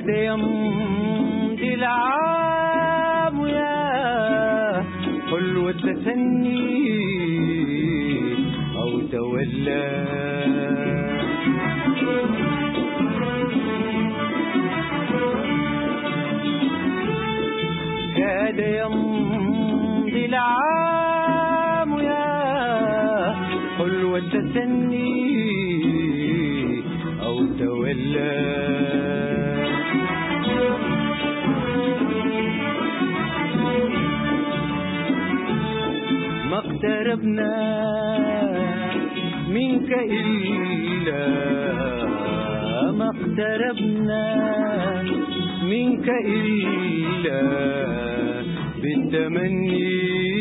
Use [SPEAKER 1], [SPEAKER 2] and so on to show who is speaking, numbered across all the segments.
[SPEAKER 1] كاد يمضي العام يا حلو التثني أو تولى كاد يمضي العام يا حلو التثني أو تولى ما اقتربنا منك إلا ما اقتربنا منك إلا بالتمني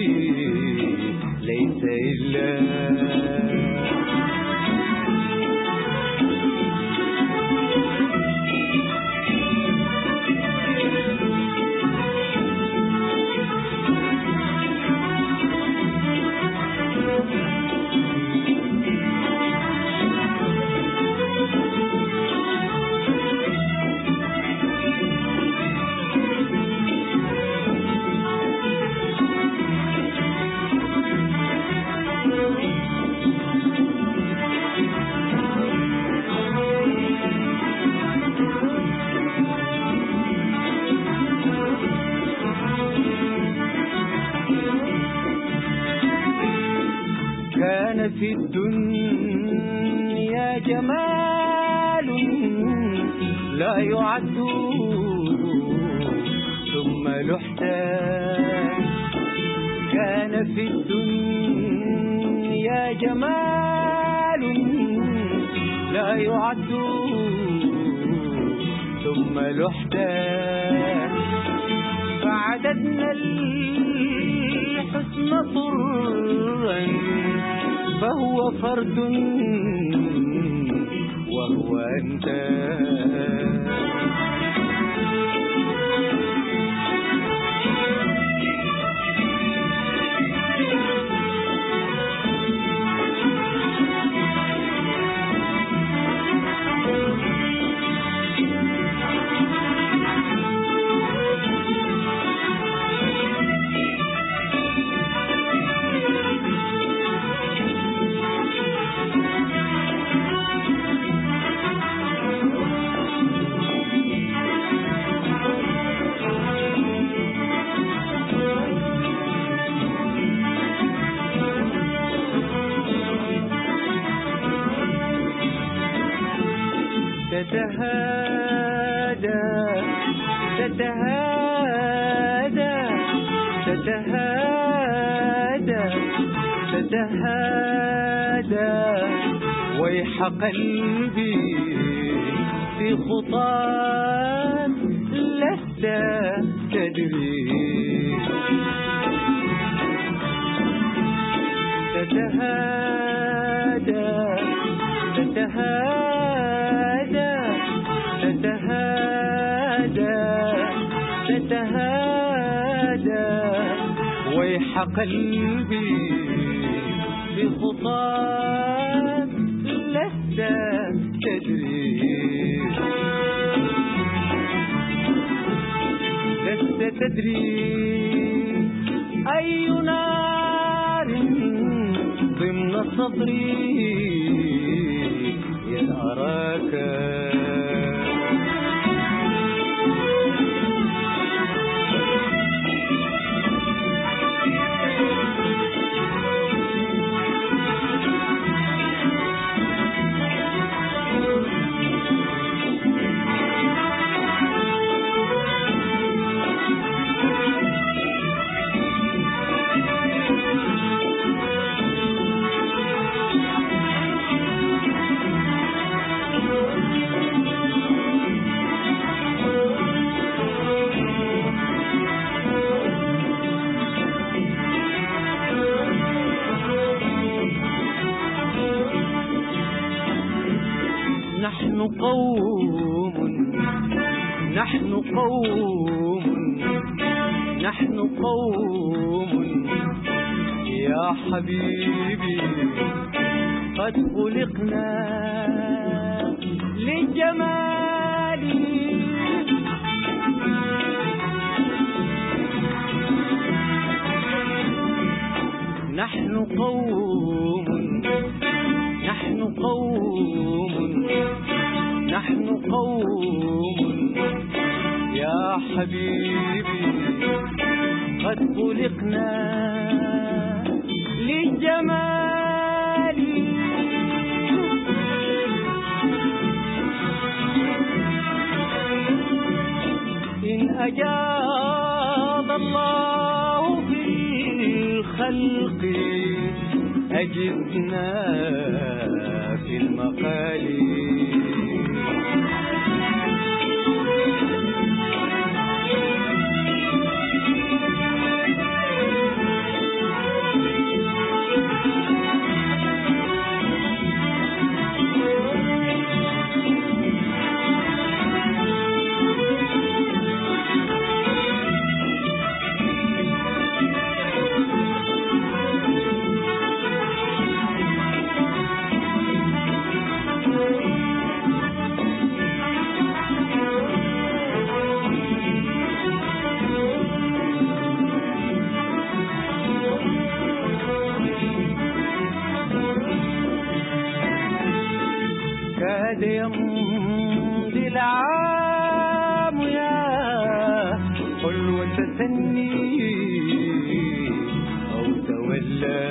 [SPEAKER 1] ليس إلا كان في الدنيا جمال لا يعد ثم لحتان كان في الدنيا جمال لا يعد ثم لحتان فعددنا الحسن طرا فهو فرد وهو أنت تتهادى تتهادى تتهادى تتهادى ويح قلبي في خطاك لست تدري تتهادى تتهادى تتهادى تتهادى ويح قلبي بخطاك لست تدري لست تدري أي نار ضمن صدري يراك نحن قوم نحن قوم نحن قوم يا حبيبي قد خلقنا للجمال نحن قوم نحن قوم نحن قوم يا حبيبي قد خلقنا للجمال إن أجاد الله في الخلق أجدنا في المقال كاد يمضي العام يا حلوة تسني أو تولى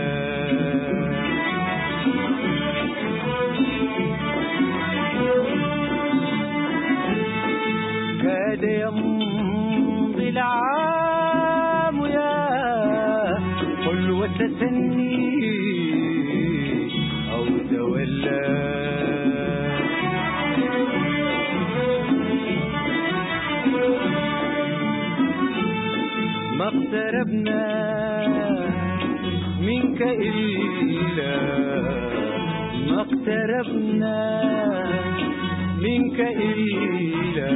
[SPEAKER 1] كاد يمضي العام يا حلوة تسني أو تولى ما اقتربنا منك إلا ما اقتربنا منك إلا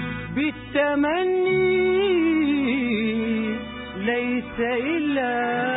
[SPEAKER 1] بالتمني ليس إلا